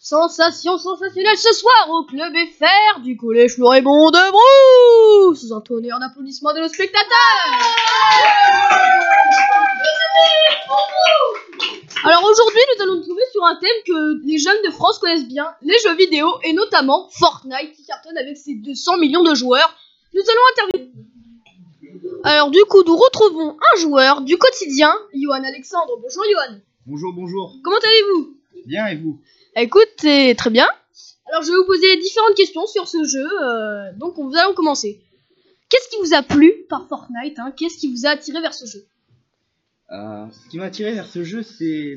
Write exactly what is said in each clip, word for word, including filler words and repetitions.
Sensation sensationnelle ce soir au club F R du collège Raymond de Brou, sous un tonnerre d'applaudissements de nos spectateurs. Alors aujourd'hui, nous allons nous trouver sur un thème que les jeunes de France connaissent bien, les jeux vidéo et notamment Fortnite qui cartonne avec ses deux cents millions de joueurs. Nous allons interviewer. Alors du coup, nous retrouvons un joueur du quotidien, Johan Alexandre. Bonjour Johan. Bonjour, bonjour. Comment allez-vous? Bien, et vous? Écoute, c'est très bien. Alors je vais vous poser différentes questions sur ce jeu, euh, donc nous allons commencer. Qu'est-ce qui vous a plu par Fortnite, hein? Qu'est-ce qui vous a attiré vers ce jeu? euh, Ce qui m'a attiré vers ce jeu, c'est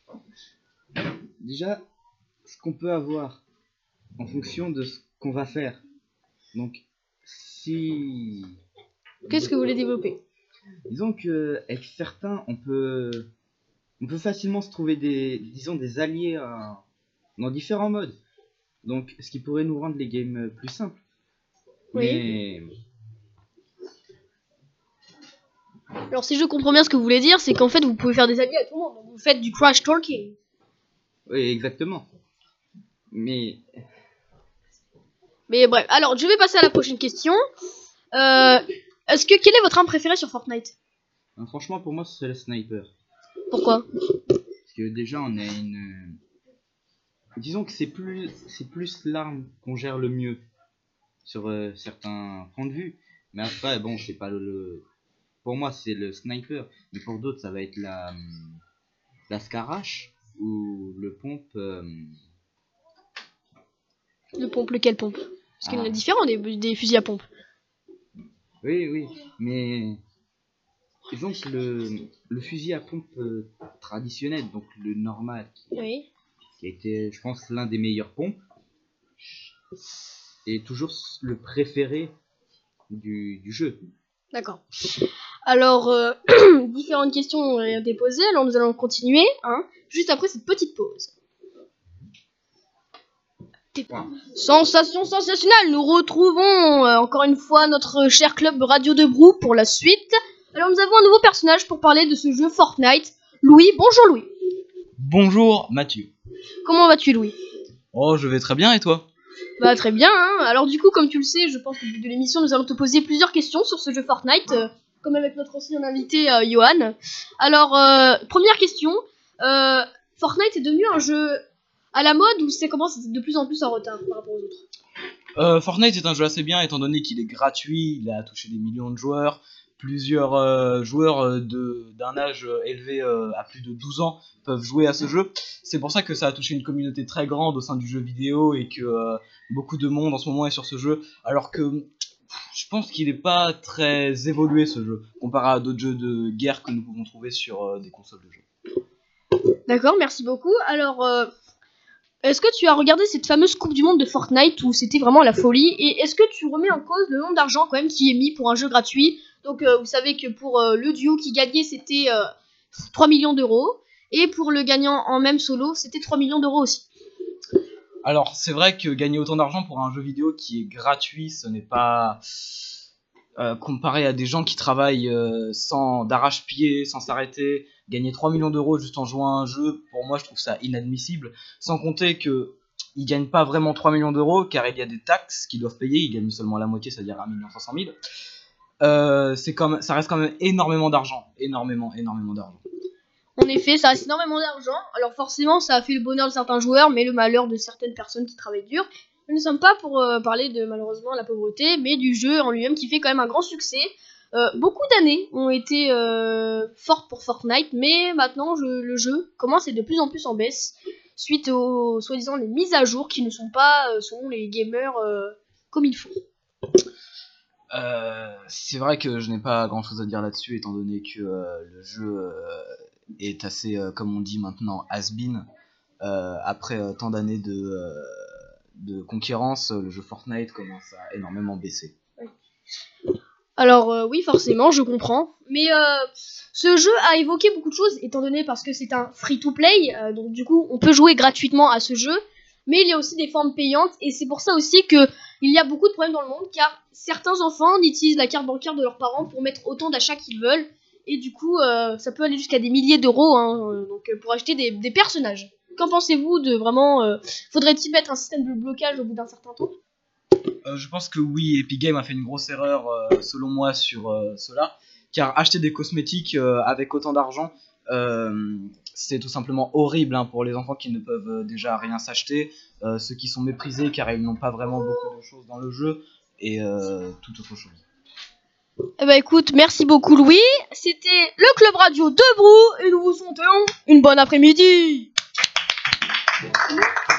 déjà ce qu'on peut avoir en fonction de ce qu'on va faire. Donc, si... Qu'est-ce que vous voulez développer? Disons que avec certains, on peut, on peut facilement se trouver des, disons, des alliés euh, dans différents modes. Donc, ce qui pourrait nous rendre les games plus simples. Oui. Mais... Alors si je comprends bien ce que vous voulez dire, c'est qu'en fait vous pouvez faire des alliés à tout le monde. Donc, vous faites du crash talking. Oui, exactement. Mais... Mais bref, alors je vais passer à la prochaine question. Euh, est-ce que quel est votre arme préférée sur Fortnite? euh, franchement, pour moi, c'est le sniper. Pourquoi? Parce que déjà, on a une... Disons que c'est plus, c'est plus l'arme qu'on gère le mieux sur euh, certains points de vue. Mais après, bon, c'est pas le, le- pour moi, c'est le sniper. Mais pour d'autres, ça va être la, hum, la scarache ou le pompe. euh, Le pompe, lequel pompe? Parce qu'il y en a Ah. différents des, des fusils à pompe. Oui, oui. Mais disons que le, le fusil à pompe euh, traditionnel, donc le normal, Oui. qui a été, je pense, l'un des meilleurs pompes, est toujours le préféré du, du jeu. D'accord. Alors, euh, différentes questions ont été posées, alors nous allons continuer, hein, juste après cette petite pause. Sensation sensationnelle, nous retrouvons euh, encore une fois notre cher club Radio de Brou pour la suite. Alors nous avons un nouveau personnage pour parler de ce jeu Fortnite. Louis, bonjour Louis. Bonjour Mathieu. Comment vas-tu Louis? Oh, je vais très bien et toi? Bah très bien, hein. Alors du coup, comme tu le sais, je pense qu'au bout de l'émission, nous allons te poser plusieurs questions sur ce jeu Fortnite, euh, comme avec notre ancien invité euh, Johan. Alors, euh, première question, euh, Fortnite est devenu un jeu à la mode ou c'est comment c'est de plus en plus en retard par rapport aux autres? Euh, Fortnite est un jeu assez bien étant donné qu'il est gratuit, il a touché des millions de joueurs, plusieurs euh, joueurs euh, de, d'un âge euh, élevé euh, à plus de douze ans peuvent jouer à ce jeu. C'est pour ça que ça a touché une communauté très grande au sein du jeu vidéo et que euh, beaucoup de monde en ce moment est sur ce jeu, alors que pff, je pense qu'il n'est pas très évolué ce jeu, comparé à d'autres jeux de guerre que nous pouvons trouver sur euh, des consoles de jeu. D'accord, merci beaucoup. Alors, euh, est-ce que tu as regardé cette fameuse Coupe du Monde de Fortnite où c'était vraiment la folie? Et est-ce que tu remets en cause le nombre d'argent quand même qui est mis pour un jeu gratuit? Donc, euh, vous savez que pour euh, le duo qui gagnait, c'était euh, trois millions d'euros. Et pour le gagnant en même solo, c'était trois millions d'euros aussi. Alors, c'est vrai que gagner autant d'argent pour un jeu vidéo qui est gratuit, ce n'est pas euh, comparé à des gens qui travaillent euh, sans d'arrache-pied, sans s'arrêter, gagner trois millions d'euros juste en jouant à un jeu, pour moi, je trouve ça inadmissible. Sans compter que ils gagnent pas vraiment trois millions d'euros, car il y a des taxes qu'ils doivent payer, ils gagnent seulement la moitié, c'est-à-dire un million cinq cent mille. Euh, c'est comme, ça reste quand même énormément d'argent, énormément, énormément d'argent. En effet, ça reste énormément d'argent. Alors forcément, ça a fait le bonheur de certains joueurs, mais le malheur de certaines personnes qui travaillent dur. Nous ne sommes pas pour euh, parler de malheureusement la pauvreté, mais du jeu en lui-même qui fait quand même un grand succès. Euh, beaucoup d'années ont été euh, fortes pour Fortnite, mais maintenant je, le jeu commence à être de plus en plus en baisse, suite aux soi-disant les mises à jour qui ne sont pas, euh, selon les gamers, euh, comme il faut. Euh, c'est vrai que je n'ai pas grand chose à dire là-dessus, étant donné que euh, le jeu euh, est assez, euh, comme on dit maintenant, has-been. Euh, après euh, tant d'années de, euh, de concurrence, le jeu Fortnite commence à énormément baisser. Alors euh, oui, forcément, je comprends. Mais euh, ce jeu a évoqué beaucoup de choses, étant donné parce que c'est un free-to-play, euh, donc du coup, on peut jouer gratuitement à ce jeu. Mais il y a aussi des formes payantes, et c'est pour ça aussi que il y a beaucoup de problèmes dans le monde, car certains enfants utilisent la carte bancaire de leurs parents pour mettre autant d'achats qu'ils veulent, et du coup, euh, ça peut aller jusqu'à des milliers d'euros, hein, euh, donc euh, pour acheter des, des personnages. qu'en pensez-vous de vraiment euh, faudrait-il mettre un système de blocage au bout d'un certain temps? Euh, je pense que oui, Epic Games a fait une grosse erreur euh, selon moi sur euh, cela, car acheter des cosmétiques euh, avec autant d'argent, euh, c'est tout simplement horrible hein, pour les enfants qui ne peuvent euh, déjà rien s'acheter, euh, ceux qui sont méprisés car ils n'ont pas vraiment beaucoup de choses dans le jeu et euh, toute autre chose. Eh ben écoute, merci beaucoup Louis. C'était le Club Radio de Brou et nous vous souhaitons une bonne après-midi.